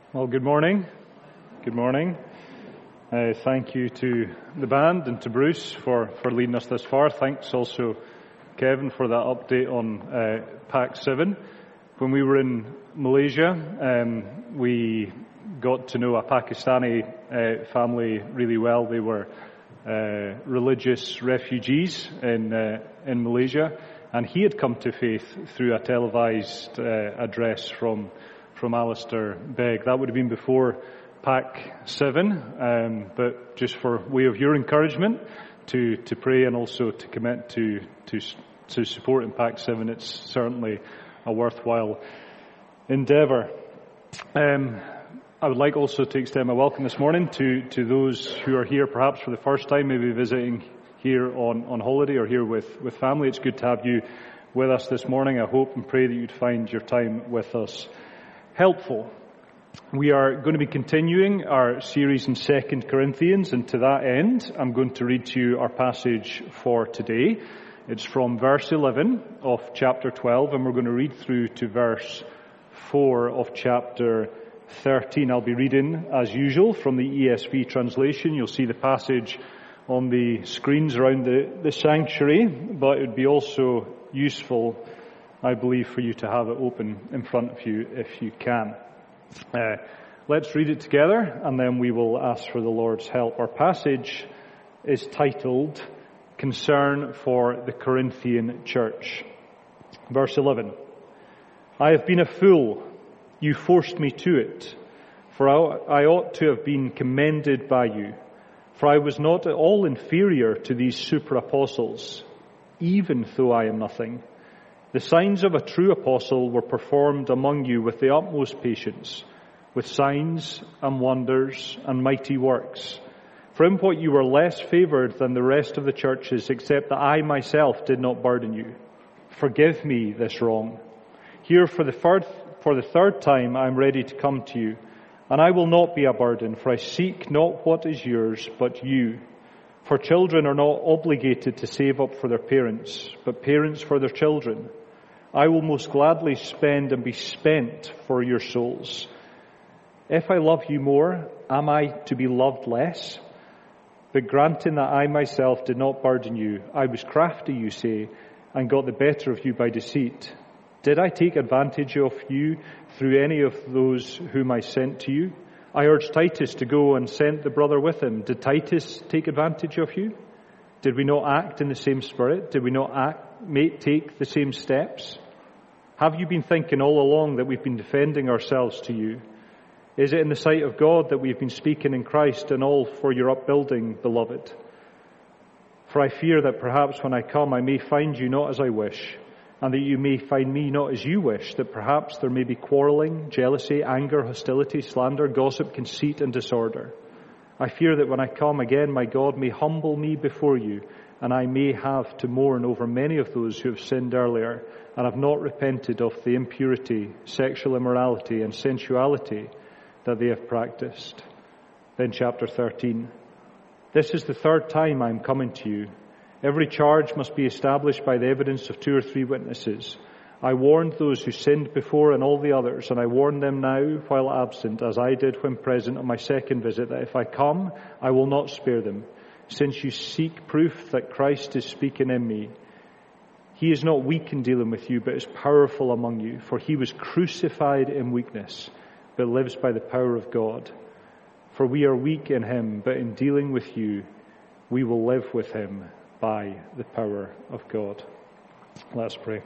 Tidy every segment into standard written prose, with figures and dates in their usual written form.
Well, good morning. Good morning. Thank you to the band and to Bruce for leading us this far. Thanks also, Kevin, for that update on Pack 7. When we were in Malaysia, we got to know a Pakistani family really well. They were religious refugees in Malaysia, and he had come to faith through a televised address from Alistair Begg. That would have been before Pack 7, but just for way of your encouragement to pray and also to commit to support in Pack 7, it's certainly a worthwhile endeavour. I would like also to extend my welcome this morning to those who are here perhaps for the first time, maybe visiting here on holiday or here with family. It's good to have you with us this morning. I hope and pray that you'd find your time with us helpful. We are going to be continuing our series in 2 Corinthians, and to that end, I'm going to read to you our passage for today. It's from verse 11 of chapter 12, and we're going to read through to verse 4 of chapter 13. I'll be reading, as usual, from the ESV translation. You'll see the passage on the screens around the sanctuary, but it would be also useful, I believe, for you to have it open in front of you if you can. Let's read it together, and then we will ask for the Lord's help. Our passage is titled, Concern for the Corinthian Church. Verse 11. I have been a fool. You forced me to it. For I ought to have been commended by you. For I was not at all inferior to these super apostles, even though I am nothing. The signs of a true apostle were performed among you with the utmost patience, with signs and wonders and mighty works. For in what you were less favoured than the rest of the churches, except that I myself did not burden you. Forgive me this wrong. Here for the third time I am ready to come to you, and I will not be a burden, for I seek not what is yours, but you. For children are not obligated to save up for their parents, but parents for their children. I will most gladly spend and be spent for your souls. If I love you more, am I to be loved less? But granting that I myself did not burden you, I was crafty, you say, and got the better of you by deceit. Did I take advantage of you through any of those whom I sent to you? I urged Titus to go and sent the brother with him. Did Titus take advantage of you? Did we not act in the same spirit? Did we not take the same steps? Have you been thinking all along that we've been defending ourselves to you? Is it in the sight of God that we've been speaking in Christ and all for your upbuilding, beloved? For I fear that perhaps when I come I may find you not as I wish, and that you may find me not as you wish, that perhaps there may be quarreling, jealousy, anger, hostility, slander, gossip, conceit, and disorder. I fear that when I come again, my God may humble me before you, and I may have to mourn over many of those who have sinned earlier and have not repented of the impurity, sexual immorality, and sensuality that they have practiced. Then chapter 13. This is the third time I am coming to you. Every charge must be established by the evidence of 2 or 3 witnesses. I warned those who sinned before and all the others, and I warn them now while absent, as I did when present on my second visit, that if I come, I will not spare them, since you seek proof that Christ is speaking in me. He is not weak in dealing with you, but is powerful among you, for he was crucified in weakness, but lives by the power of God. For we are weak in him, but in dealing with you, we will live with him by the power of God. Let's pray.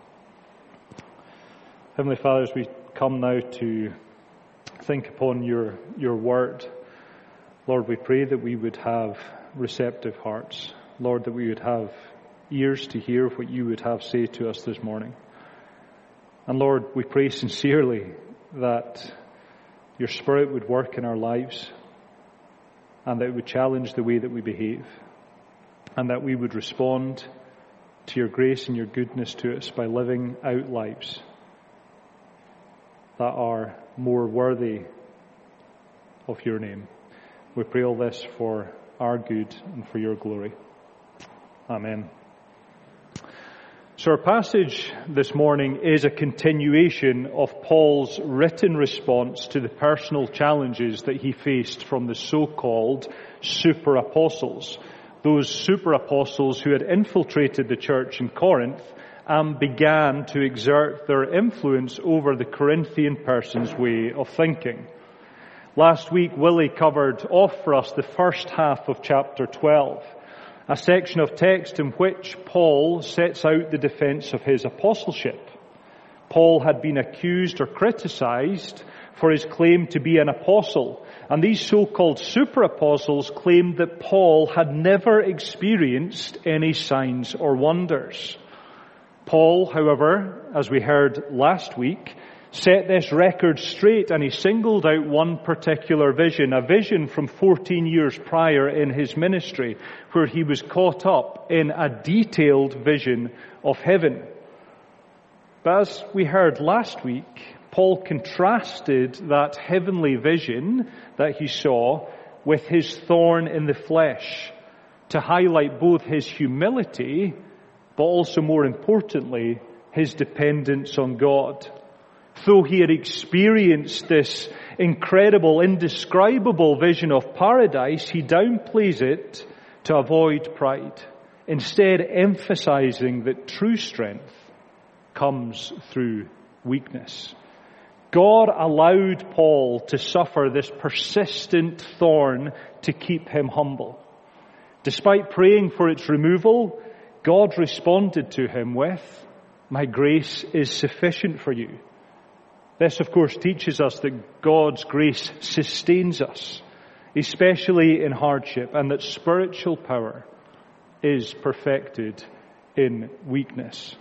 Heavenly Father, as we come now to think upon your word, Lord, we pray that we would have receptive hearts. Lord, that we would have ears to hear what you would have say to us this morning. And Lord, we pray sincerely that your Spirit would work in our lives and that it would challenge the way that we behave, and that we would respond to your grace and your goodness to us by living out lives that are more worthy of your name. We pray all this for our good and for your glory. Amen. So our passage this morning is a continuation of Paul's written response to the personal challenges that he faced from the so-called super apostles. Those super apostles who had infiltrated the church in Corinth and began to exert their influence over the Corinthian person's way of thinking. Last week, Willie covered off for us the first half of chapter 12, a section of text in which Paul sets out the defense of his apostleship. Paul had been accused or criticized for his claim to be an apostle, and these so-called super apostles claimed that Paul had never experienced any signs or wonders. Paul, however, as we heard last week, set this record straight, and he singled out one particular vision, a vision from 14 years prior in his ministry, where he was caught up in a detailed vision of heaven. But as we heard last week, Paul contrasted that heavenly vision that he saw with his thorn in the flesh to highlight both his humility, but also more importantly, his dependence on God. Though he had experienced this incredible, indescribable vision of paradise, he downplays it to avoid pride, instead emphasizing that true strength comes through weakness. God allowed Paul to suffer this persistent thorn to keep him humble. Despite praying for its removal, God responded to him with, "My grace is sufficient for you." This, of course, teaches us that God's grace sustains us, especially in hardship, and that spiritual power is perfected in weakness.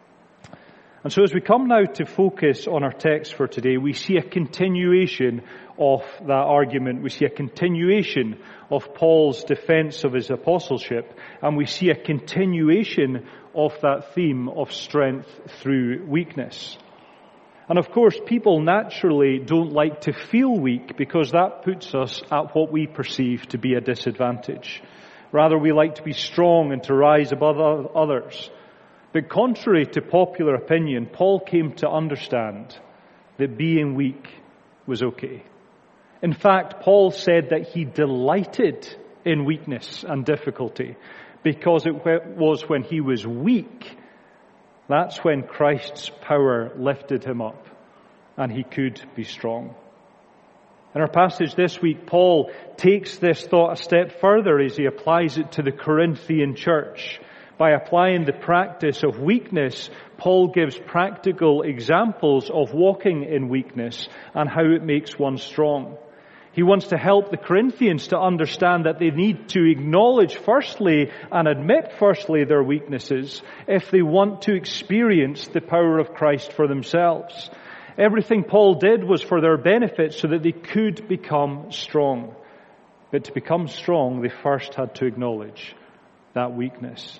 And so as we come now to focus on our text for today, we see a continuation of that argument. We see a continuation of Paul's defense of his apostleship, and we see a continuation of that theme of strength through weakness. And of course, people naturally don't like to feel weak because that puts us at what we perceive to be a disadvantage. Rather, we like to be strong and to rise above others. But contrary to popular opinion, Paul came to understand that being weak was okay. In fact, Paul said that he delighted in weakness and difficulty because it was when he was weak, that's when Christ's power lifted him up and he could be strong. In our passage this week, Paul takes this thought a step further as he applies it to the Corinthian church. By applying the practice of weakness, Paul gives practical examples of walking in weakness and how it makes one strong. He wants to help the Corinthians to understand that they need to acknowledge firstly and admit firstly their weaknesses if they want to experience the power of Christ for themselves. Everything Paul did was for their benefit so that they could become strong. But to become strong, they first had to acknowledge that weakness.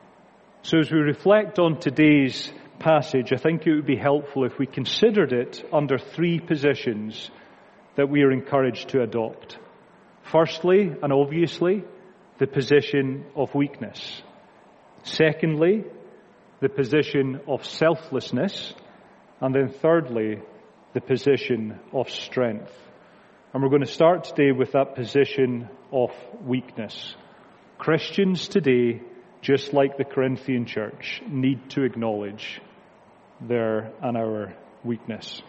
So as we reflect on today's passage, I think it would be helpful if we considered it under three positions that we are encouraged to adopt. Firstly, and obviously, the position of weakness. Secondly, the position of selflessness. And then thirdly, the position of strength. And we're going to start today with that position of weakness. Christians today, just like the Corinthian church, need to acknowledge their and our weakness.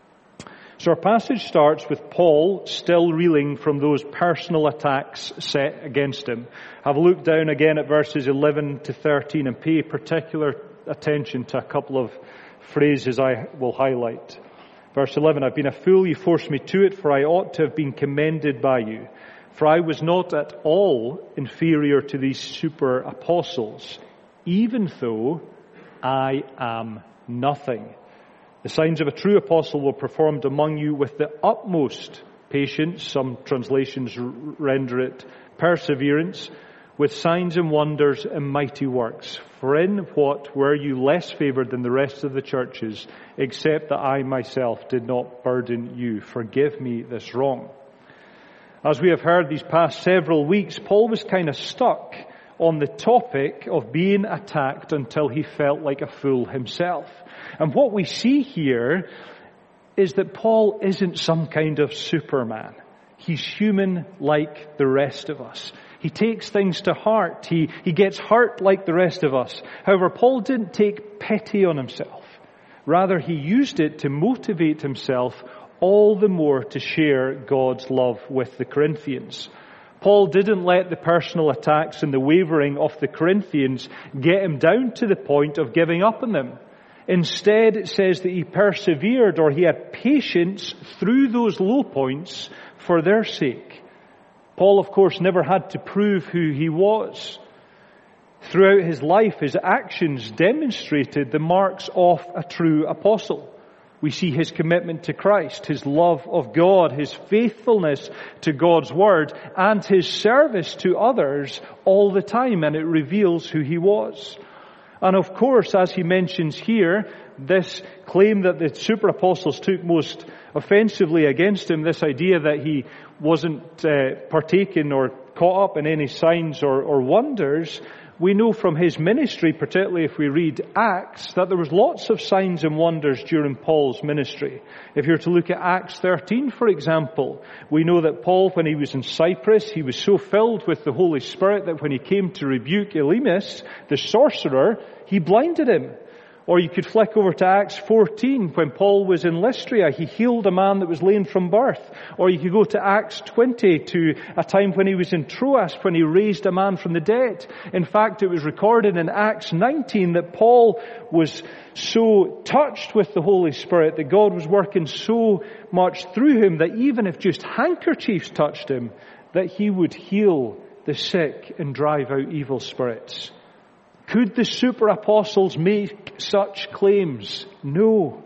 So our passage starts with Paul still reeling from those personal attacks set against him. Have a look down again at verses 11 to 13 and pay particular attention to a couple of phrases I will highlight. Verse 11, "I've been a fool, you forced me to it, for I ought to have been commended by you. For I was not at all inferior to these super apostles, even though I am nothing. The signs of a true apostle were performed among you with the utmost patience," some translations render it perseverance, "with signs and wonders and mighty works. For in what were you less favored than the rest of the churches, except that I myself did not burden you? Forgive me this wrong." As we have heard these past several weeks, Paul was kind of stuck on the topic of being attacked until he felt like a fool himself. And what we see here is that Paul isn't some kind of Superman. He's human like the rest of us. He takes things to heart. He gets hurt like the rest of us. However, Paul didn't take pity on himself. Rather, he used it to motivate himself all the more to share God's love with the Corinthians. Paul didn't let the personal attacks and the wavering of the Corinthians get him down to the point of giving up on them. Instead, it says that he persevered, or he had patience through those low points for their sake. Paul, of course, never had to prove who he was. Throughout his life, his actions demonstrated the marks of a true apostle. We see his commitment to Christ, his love of God, his faithfulness to God's word, and his service to others all the time, and it reveals who he was. And of course, as he mentions here, this claim that the super apostles took most offensively against him, this idea that he wasn't partaking or caught up in any signs or wonders, we know from his ministry, particularly if we read Acts, that there was lots of signs and wonders during Paul's ministry. If you're to look at Acts 13, for example, we know that Paul, when he was in Cyprus, he was so filled with the Holy Spirit that when he came to rebuke Elymas, the sorcerer, he blinded him. Or you could flick over to Acts 14, when Paul was in Lystra, he healed a man that was lame from birth. Or you could go to Acts 20, to a time when he was in Troas, when he raised a man from the dead. In fact, it was recorded in Acts 19 that Paul was so touched with the Holy Spirit, that God was working so much through him, that even if just handkerchiefs touched him, that he would heal the sick and drive out evil spirits. Could the super apostles make such claims? No.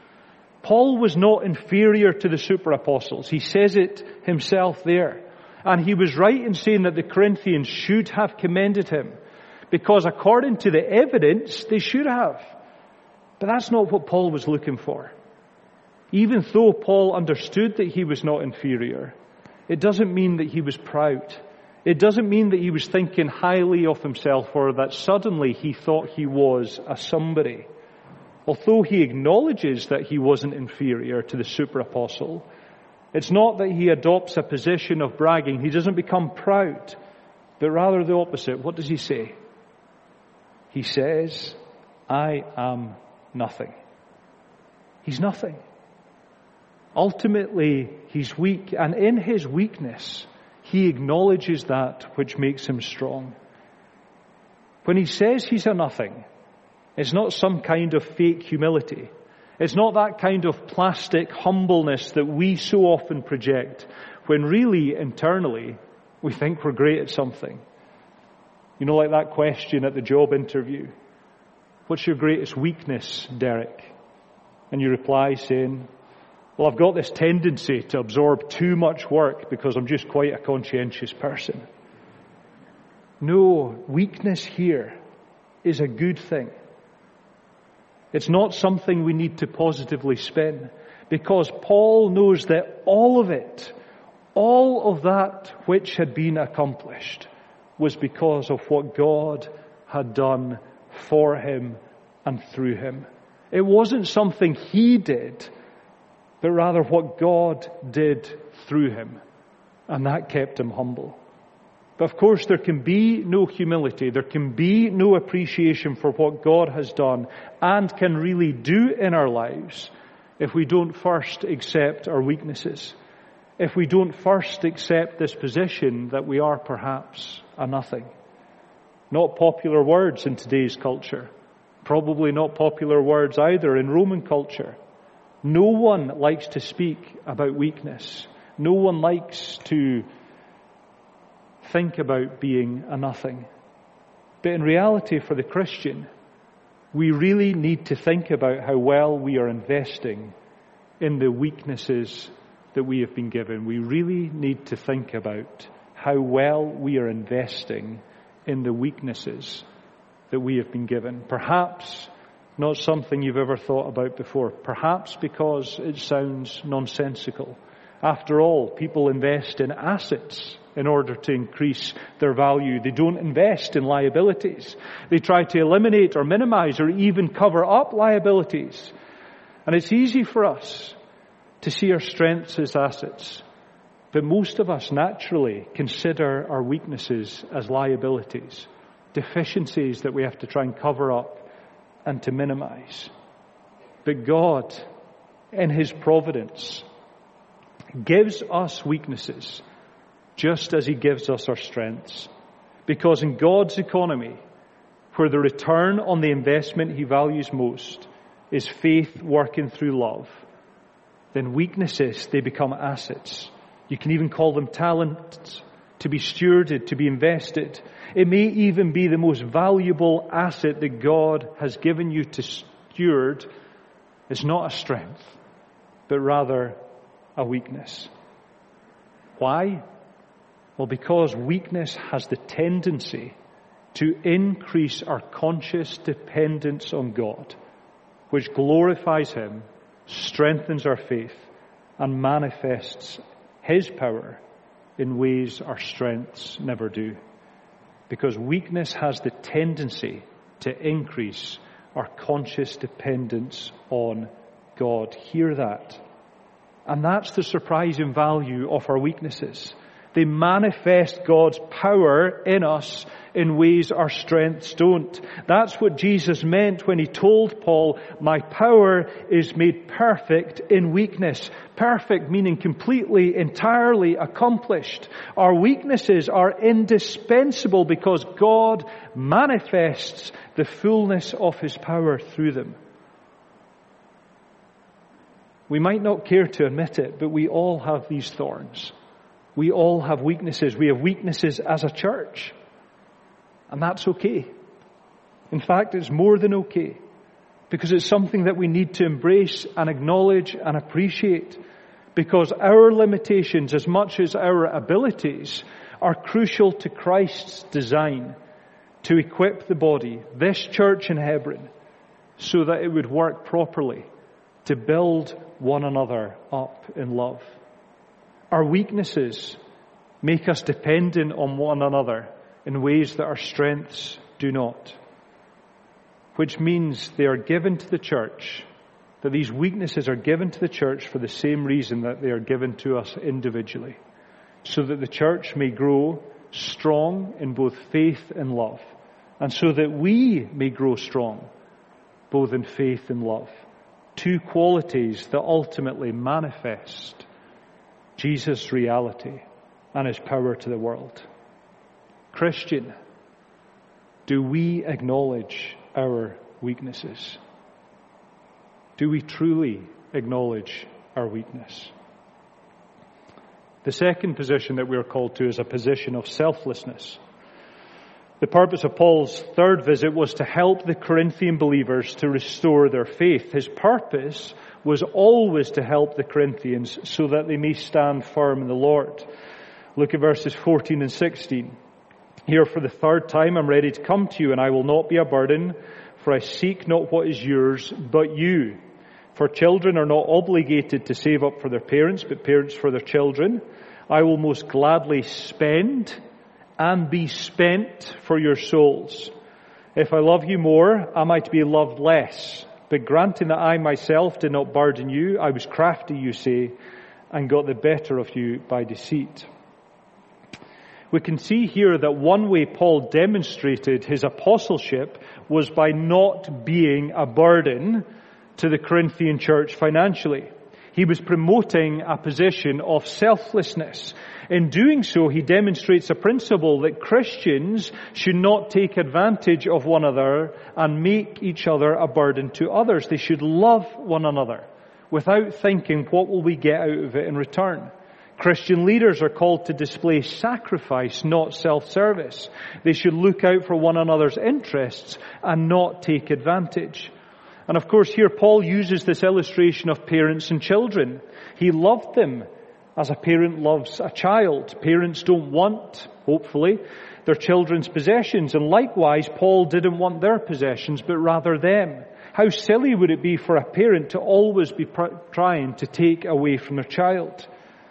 Paul was not inferior to the super apostles. He says it himself there. And he was right in saying that the Corinthians should have commended him, because according to the evidence, they should have. But that's not what Paul was looking for. Even though Paul understood that he was not inferior, it doesn't mean that he was proud. It doesn't mean that he was thinking highly of himself, or that suddenly he thought he was a somebody. Although he acknowledges that he wasn't inferior to the super apostle, it's not that he adopts a position of bragging. He doesn't become proud, but rather the opposite. What does he say? He says, I am nothing. He's nothing. Ultimately, he's weak, and in his weakness, he acknowledges that which makes him strong. When he says he's a nothing, it's not some kind of fake humility. It's not that kind of plastic humbleness that we so often project, when really, internally, we think we're great at something. You know, like that question at the job interview. What's your greatest weakness, Derek? And you reply saying, well, I've got this tendency to absorb too much work because I'm just quite a conscientious person. No, weakness here is a good thing. It's not something we need to positively spin, because Paul knows that all of it, all of that which had been accomplished, was because of what God had done for him and through him. It wasn't something he did, but rather what God did through him. And that kept him humble. But of course, there can be no humility, there can be no appreciation for what God has done and can really do in our lives if we don't first accept our weaknesses. If we don't first accept this position that we are perhaps a nothing. Not popular words in today's culture. Probably not popular words either in Roman culture. No one likes to speak about weakness. No one likes to think about being a nothing. But in reality, for the Christian, we really need to think about how well we are investing in the weaknesses that we have been given. We really need to think about how well we are investing in the weaknesses that we have been given. Perhaps not something you've ever thought about before. Perhaps because it sounds nonsensical. After all, people invest in assets in order to increase their value. They don't invest in liabilities. They try to eliminate or minimize or even cover up liabilities. And it's easy for us to see our strengths as assets. But most of us naturally consider our weaknesses as liabilities, deficiencies that we have to try and cover up and to minimize. But God, in His providence, gives us weaknesses just as He gives us our strengths. Because in God's economy, where the return on the investment He values most is faith working through love, then weaknesses, they become assets. You can even call them talents to be stewarded, to be invested. It may even be the most valuable asset that God has given you to steward. It's not a strength, but rather a weakness. Why? Well, because weakness has the tendency to increase our conscious dependence on God, which glorifies Him, strengthens our faith, and manifests His power in ways our strengths never do. Because weakness has the tendency to increase our conscious dependence on God. Hear that. And that's the surprising value of our weaknesses. They manifest God's power in us in ways our strengths don't. That's what Jesus meant when He told Paul, "My power is made perfect in weakness." Perfect meaning completely, entirely accomplished. Our weaknesses are indispensable because God manifests the fullness of His power through them. We might not care to admit it, but we all have these thorns. We all have weaknesses. We have weaknesses as a church. And that's okay. In fact, it's more than okay. Because it's something that we need to embrace and acknowledge and appreciate. Because our limitations, as much as our abilities, are crucial to Christ's design to equip the body, this church in Hebron, so that it would work properly, to build one another up in love. Our weaknesses make us dependent on one another in ways that our strengths do not. Which means they are given to the church, that these weaknesses are given to the church for the same reason that they are given to us individually. So that the church may grow strong in both faith and love. And so that we may grow strong both in faith and love. Two qualities that ultimately manifest Jesus' reality and His power to the world. Christian, do we acknowledge our weaknesses? Do we truly acknowledge our weakness? The second position that we are called to is a position of selflessness. The purpose of Paul's third visit was to help the Corinthian believers to restore their faith. His purpose was always to help the Corinthians so that they may stand firm in the Lord. Look at verses 14 and 16. "Here for the third time I'm ready to come to you, and I will not be a burden, for I seek not what is yours, but you. For children are not obligated to save up for their parents, but parents for their children. I will most gladly spend and be spent for your souls. If I love you more, am I to be loved less? But granting that I myself did not burden you, I was crafty, you say, and got the better of you by deceit." We can see here that one way Paul demonstrated his apostleship was by not being a burden to the Corinthian church financially. He was promoting a position of selflessness. In doing so, he demonstrates a principle that Christians should not take advantage of one another and make each other a burden to others. They should love one another without thinking, what will we get out of it in return? Christian leaders are called to display sacrifice, not self-service. They should look out for one another's interests and not take advantage. And of course, here Paul uses this illustration of parents and children. He loved them as a parent loves a child. Parents don't want, hopefully, their children's possessions. And likewise, Paul didn't want their possessions, but rather them. How silly would it be for a parent to always be trying to take away from their child?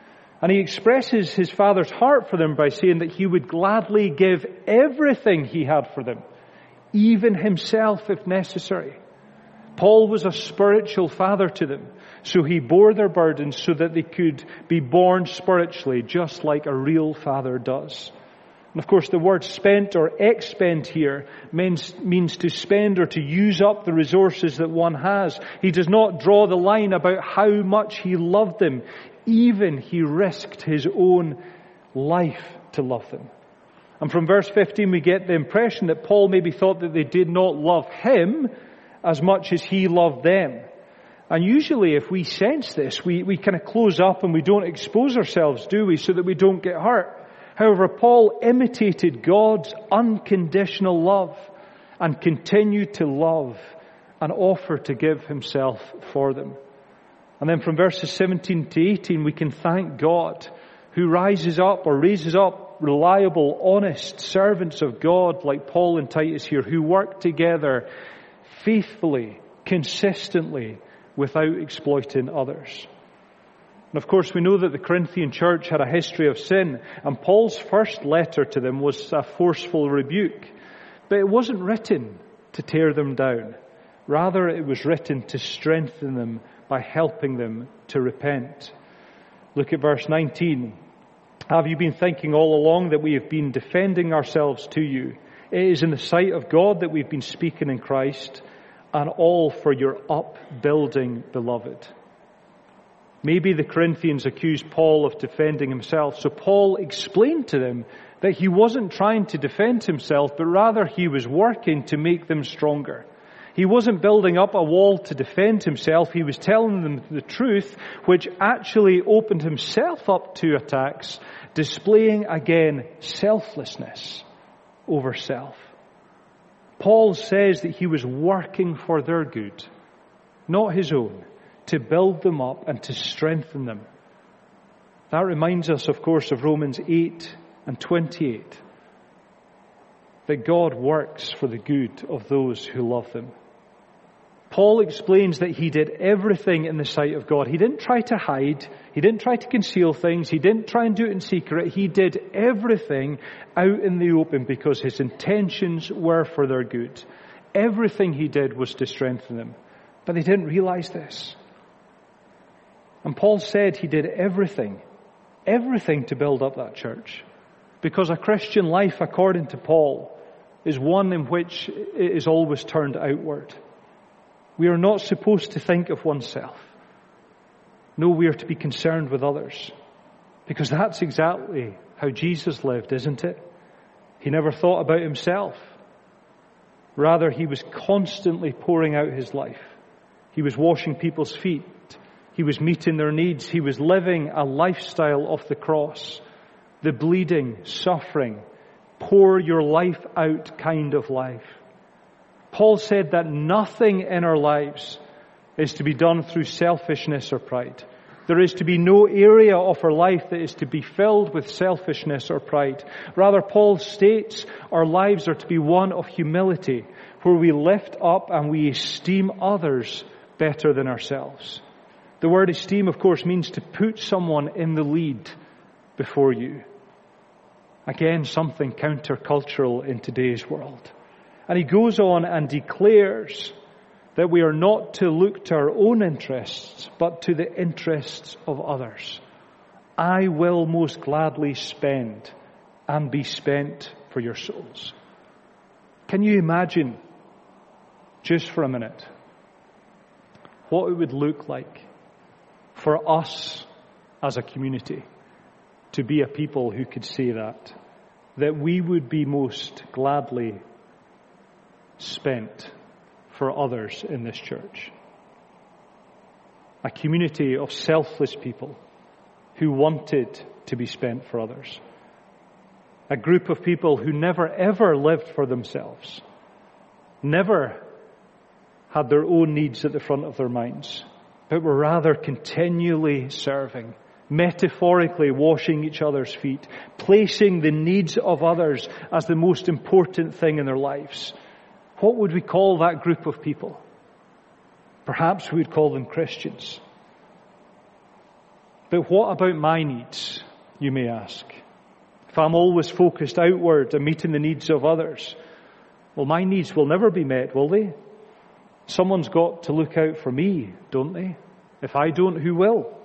And he expresses his Father's heart for them by saying that he would gladly give everything he had for them, even himself if necessary. Paul was a spiritual father to them, so he bore their burdens so that they could be born spiritually, just like a real father does. And of course, the word spent or expend here means to spend or to use up the resources that one has. He does not draw the line about how much he loved them. Even he risked his own life to love them. And from verse 15 we get the impression that Paul maybe thought that they did not love him as much as he loved them. And usually if we sense this, we kind of close up and we don't expose ourselves, do we, so that we don't get hurt. However, Paul imitated God's unconditional love and continued to love and offer to give himself for them. And then from verses 17 to 18 we can thank God who raises up reliable, honest servants of God like Paul and Titus here, who work together faithfully, consistently, without exploiting others. And of course we know that the Corinthian church had a history of sin, and Paul's first letter to them was a forceful rebuke. But it wasn't written to tear them down. Rather, it was written to strengthen them by helping them to repent. Look at verse 19. Have you been thinking all along that we have been defending ourselves to you? It is in the sight of God that we've been speaking in Christ, and all for your upbuilding, beloved. Maybe the Corinthians accused Paul of defending himself, so Paul explained to them that he wasn't trying to defend himself, but rather he was working to make them stronger. He wasn't building up a wall to defend himself. He was telling them the truth, which actually opened himself up to attacks, displaying again selflessness over self. Paul says that he was working for their good, not his own, to build them up and to strengthen them. That reminds us, of course, of Romans 8 and 28, that God works for the good of those who love them. Paul explains that he did everything in the sight of God. He didn't try to hide. He didn't try to conceal things. He didn't try and do it in secret. He did everything out in the open because his intentions were for their good. Everything he did was to strengthen them. But they didn't realize this. And Paul said he did everything to build up that church. Because a Christian life, according to Paul, is one in which it is always turned outward. We are not supposed to think of oneself. No, we are to be concerned with others. Because that's exactly how Jesus lived, isn't it? He never thought about himself. Rather, he was constantly pouring out his life. He was washing people's feet. He was meeting their needs. He was living a lifestyle of the cross. The bleeding, suffering, pour your life out kind of life. Paul said that nothing in our lives is to be done through selfishness or pride. There is to be no area of our life that is to be filled with selfishness or pride. Rather, Paul states our lives are to be one of humility, where we lift up and we esteem others better than ourselves. The word esteem, of course, means to put someone in the lead before you. Again, something countercultural in today's world. And he goes on and declares that we are not to look to our own interests, but to the interests of others. I will most gladly spend and be spent for your souls. Can you imagine, just for a minute, what it would look like for us as a community to be a people who could say that we would be most gladly spent for others in this church. A community of selfless people who wanted to be spent for others. A group of people who never ever lived for themselves. Never had their own needs at the front of their minds, but were rather continually serving, metaphorically washing each other's feet, placing the needs of others as the most important thing in their lives. What would we call that group of people? Perhaps we would call them Christians. But what about my needs? you may ask? If I'm always focused outward and meeting the needs of others, well, my needs will never be met, will they? Someone's got to look out for me, don't they? If I don't, who will?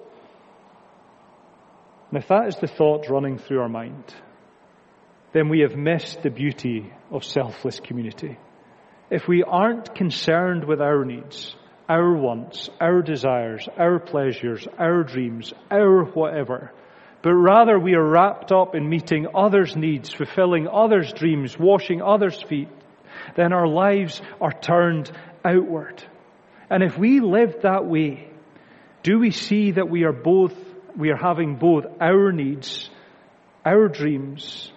And if that is the thought running through our mind, then we have missed the beauty of selfless community. If we aren't concerned with our needs, our wants, our desires, our pleasures, our dreams, our whatever, but rather we are wrapped up in meeting others' needs, fulfilling others' dreams, washing others' feet, then our lives are turned outward. And if we live that way, do we see that we are having both our needs, our dreams,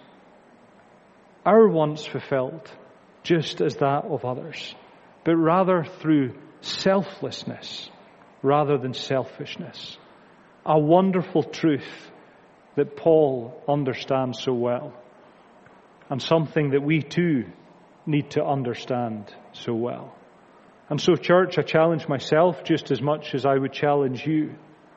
our wants fulfilled, just as that of others, but rather through selflessness rather than selfishness? A wonderful truth that Paul understands so well, and something that we too need to understand so well. And so, church, I challenge myself just as much as I would challenge you.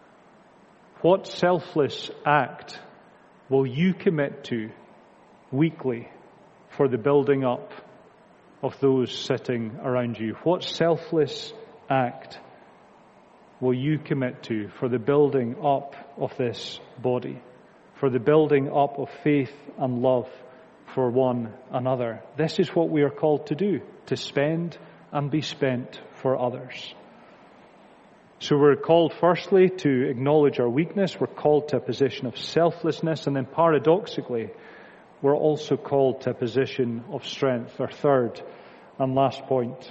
What selfless act will you commit to weekly for the building up of those sitting around you? What selfless act will you commit to for the building up of this body, for the building up of faith and love for one another? This is what we are called to do, to spend and be spent for others. So we're called firstly to acknowledge our weakness. We're called to a position of selflessness. And then paradoxically, we're also called to a position of strength. Our third and last point.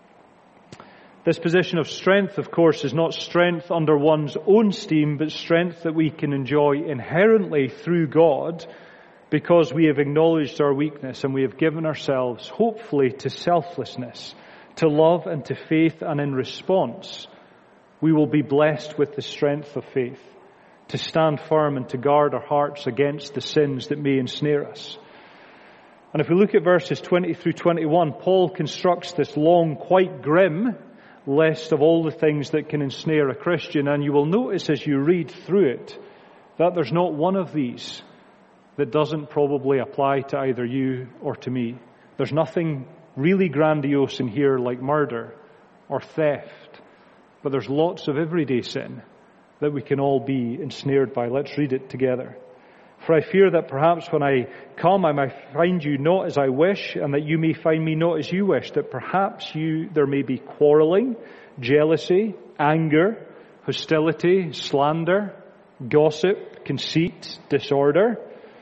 This position of strength, of course, is not strength under one's own steam, but strength that we can enjoy inherently through God, because we have acknowledged our weakness and we have given ourselves, hopefully, to selflessness, to love and to faith, and in response, we will be blessed with the strength of faith to stand firm and to guard our hearts against the sins that may ensnare us. And if we look at verses 20 through 21, Paul constructs this long, quite grim list of all the things that can ensnare a Christian. And you will notice as you read through it that there's not one of these that doesn't probably apply to either you or to me. There's nothing really grandiose in here like murder or theft, but there's lots of everyday sin that we can all be ensnared by. Let's read it together. For I fear that perhaps when I come, I may find you not as I wish, and that you may find me not as you wish, that perhaps there may be quarreling, jealousy, anger, hostility, slander, gossip, conceit, disorder.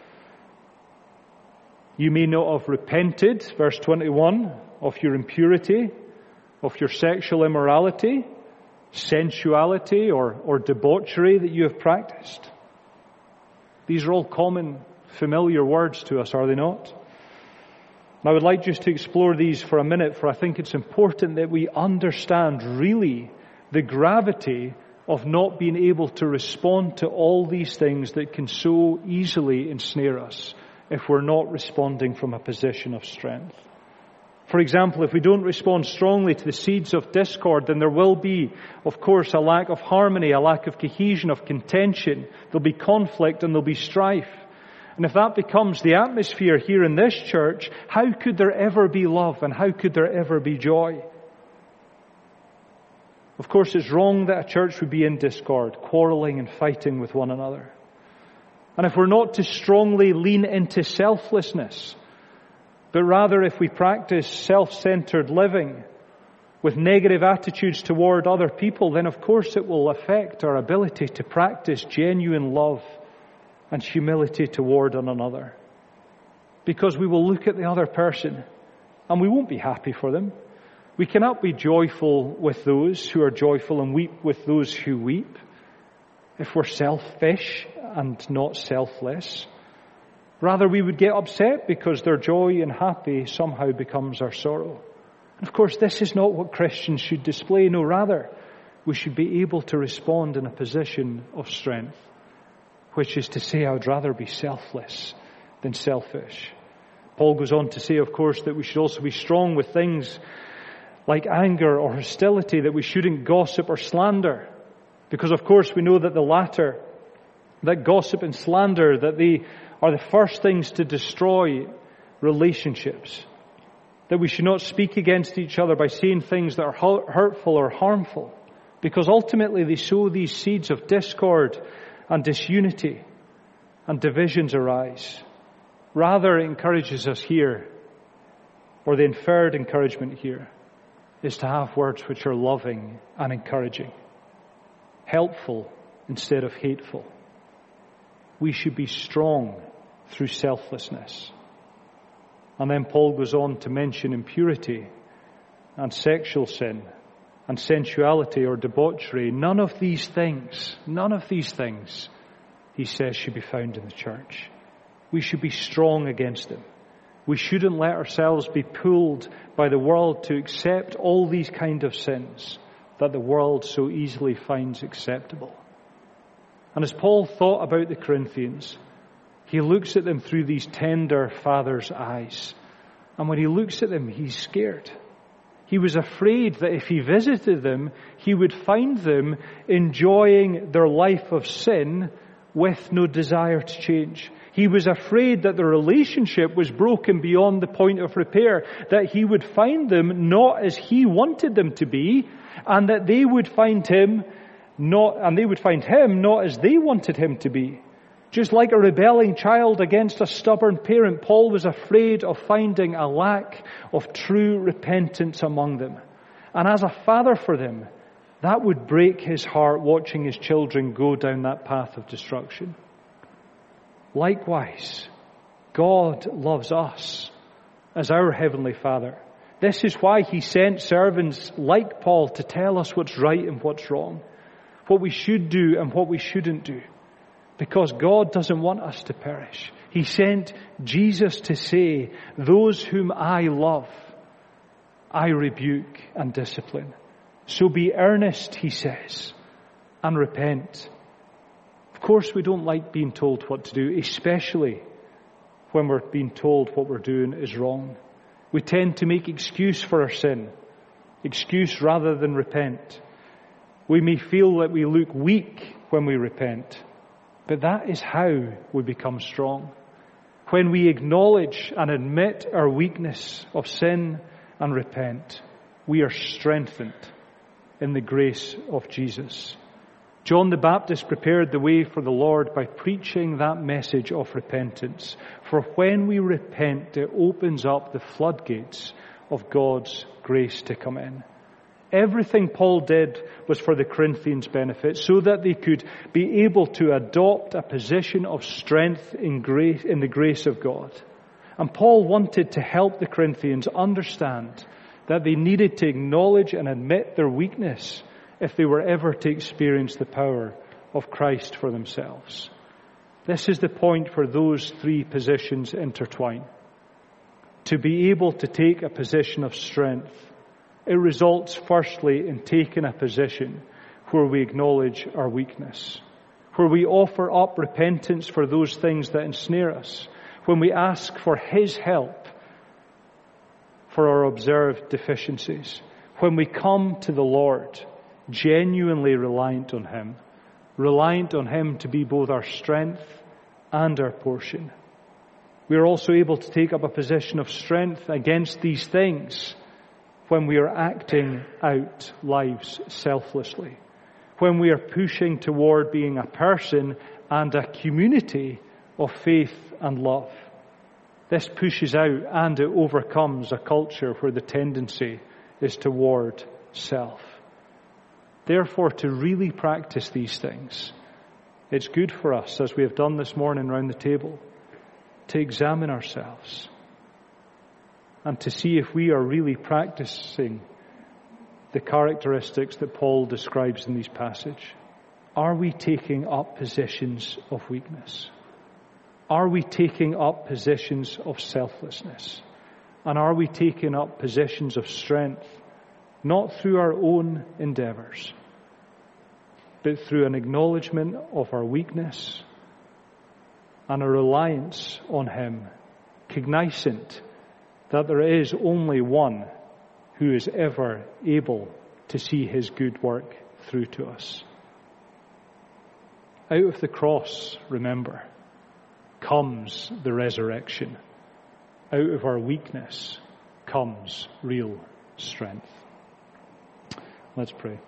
You may not have repented, verse 21, of your impurity, of your sexual immorality, sensuality, or debauchery that you have practiced. These are all common, familiar words to us, are they not? And I would like just to explore these for a minute, for I think it's important that we understand really the gravity of not being able to respond to all these things that can so easily ensnare us if we're not responding from a position of strength. For example, if we don't respond strongly to the seeds of discord, then there will be, of course, a lack of harmony, a lack of cohesion, of contention. There'll be conflict and there'll be strife. And if that becomes the atmosphere here in this church, how could there ever be love and how could there ever be joy? Of course, it's wrong that a church would be in discord, quarreling and fighting with one another. And if we're not to strongly lean into selflessness, but rather if we practice self-centered living with negative attitudes toward other people, then of course it will affect our ability to practice genuine love and humility toward one another. Because we will look at the other person and we won't be happy for them. We cannot be joyful with those who are joyful and weep with those who weep if we're selfish and not selfless. Rather, we would get upset because their joy and happy somehow becomes our sorrow. And of course, this is not what Christians should display. No, rather, we should be able to respond in a position of strength, which is to say, I would rather be selfless than selfish. Paul goes on to say, of course, that we should also be strong with things like anger or hostility, that we shouldn't gossip or slander. Because, of course, we know that the latter that gossip and slander, that they are the first things to destroy relationships, that we should not speak against each other by saying things that are hurtful or harmful, because ultimately they sow these seeds of discord and disunity, and divisions arise. Rather, it encourages us here, or the inferred encouragement here, is to have words which are loving and encouraging, helpful instead of hateful. We should be strong through selflessness. And then Paul goes on to mention impurity and sexual sin and sensuality or debauchery. None of these things, he says, should be found in the church. We should be strong against them. We shouldn't let ourselves be pulled by the world to accept all these kind of sins that the world so easily finds acceptable. And as Paul thought about the Corinthians, he looks at them through these tender father's eyes. And when he looks at them, he's scared. He was afraid that if he visited them, he would find them enjoying their life of sin with no desire to change. He was afraid that the relationship was broken beyond the point of repair, that he would find them not as he wanted them to be, and that they would find him not as they wanted him to be. Just like a rebelling child against a stubborn parent, Paul was afraid of finding a lack of true repentance among them. And as a father for them, that would break his heart watching his children go down that path of destruction. Likewise, God loves us as our Heavenly Father. This is why He sent servants like Paul to tell us what's right and what's wrong, what we should do and what we shouldn't do. Because God doesn't want us to perish. He sent Jesus to say, "Those whom I love, I rebuke and discipline." So be earnest, He says, and repent. Of course, we don't like being told what to do, especially when we're being told what we're doing is wrong. We tend to make excuse for our sin, excuse rather than repent. We may feel that we look weak when we repent, but that is how we become strong. When we acknowledge and admit our weakness of sin and repent, we are strengthened in the grace of Jesus. John the Baptist prepared the way for the Lord by preaching that message of repentance. For when we repent, it opens up the floodgates of God's grace to come in. Everything Paul did was for the Corinthians' benefit, so that they could be able to adopt a position of strength in the grace of God. And Paul wanted to help the Corinthians understand that they needed to acknowledge and admit their weakness if they were ever to experience the power of Christ for themselves. This is the point where those three positions intertwine. To be able to take a position of strength, it results firstly in taking a position where we acknowledge our weakness, where we offer up repentance for those things that ensnare us, when we ask for His help for our observed deficiencies, when we come to the Lord genuinely reliant on Him to be both our strength and our portion. We are also able to take up a position of strength against these things when we are acting out lives selflessly, when we are pushing toward being a person and a community of faith and love. This pushes out and it overcomes a culture where the tendency is toward self. Therefore, to really practice these things, it's good for us, as we have done this morning around the table, to examine ourselves and to see if we are really practicing the characteristics that Paul describes in this passage. Are we taking up positions of weakness? Are we taking up positions of selflessness? And are we taking up positions of strength, not through our own endeavors, but through an acknowledgement of our weakness and a reliance on Him, cognizant that there is only one who is ever able to see His good work through to us. Out of the cross, remember, comes the resurrection. Out of our weakness comes real strength. Let's pray.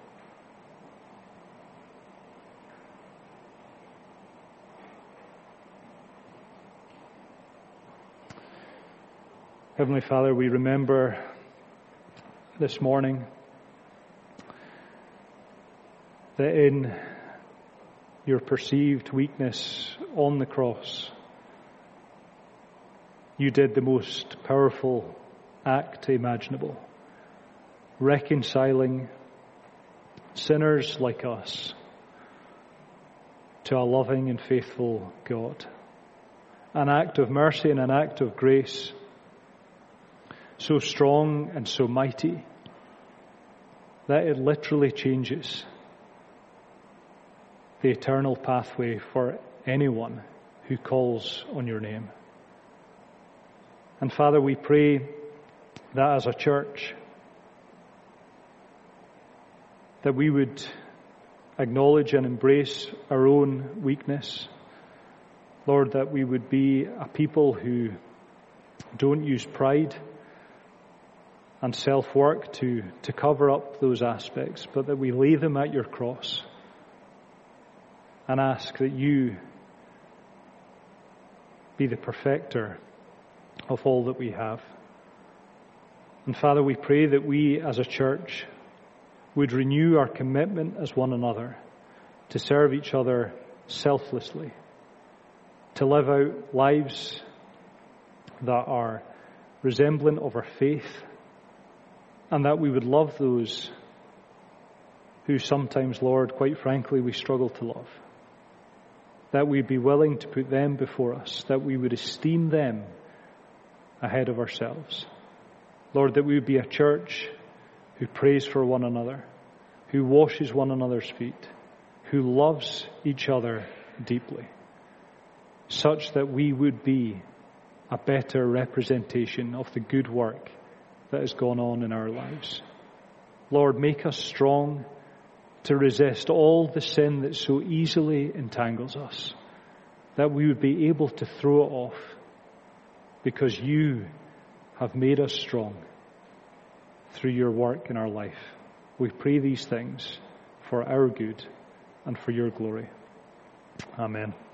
Heavenly Father, we remember this morning that in your perceived weakness on the cross, you did the most powerful act imaginable, reconciling sinners like us to a loving and faithful God. An act of mercy and an act of grace so strong and so mighty that it literally changes the eternal pathway for anyone who calls on your name. And Father, we pray that as a church, that we would acknowledge and embrace our own weakness. Lord, that we would be a people who don't use pride and self-work to cover up those aspects, but that we lay them at your cross and ask that you be the perfecter of all that we have. And Father, we pray that we as a church would renew our commitment as one another to serve each other selflessly, to live out lives that are resemblant of our faith, and that we would love those who sometimes, Lord, quite frankly, we struggle to love. That we'd be willing to put them before us, that we would esteem them ahead of ourselves. Lord, that we would be a church who prays for one another, who washes one another's feet, who loves each other deeply, such that we would be a better representation of the good work that has gone on in our lives. Lord, make us strong to resist all the sin that so easily entangles us, that we would be able to throw it off because you have made us strong through your work in our life. We pray these things for our good and for your glory. Amen.